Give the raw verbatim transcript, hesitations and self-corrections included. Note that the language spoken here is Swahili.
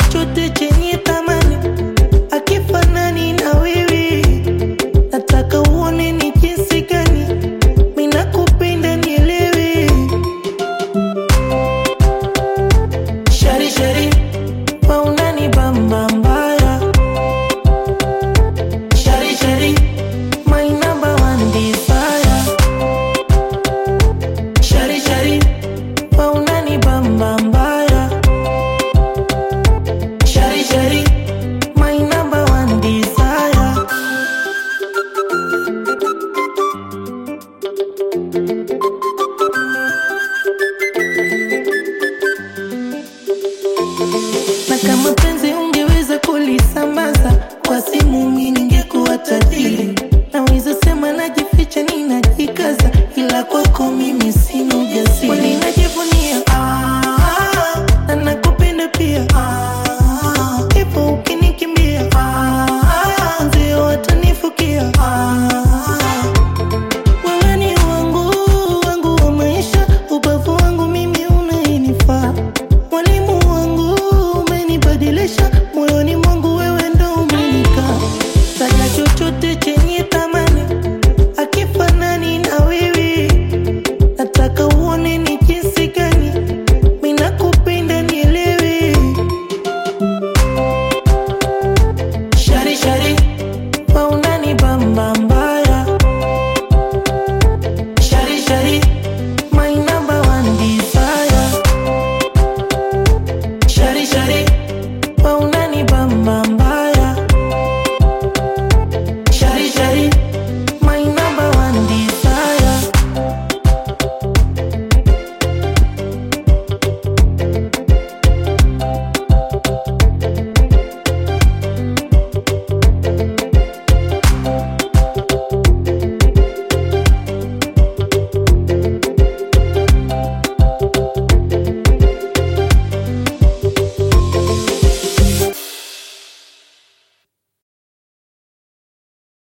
chochote chenye thamani akifanani na wewe. Nataka uone ni jinsi gani mimi nakupenda, nielewe. Shari shari waunani bamba mbaya. Shari shari my number one desire. Shari shari waunani bamba mbaya. Shari shari my number one desire. Na kama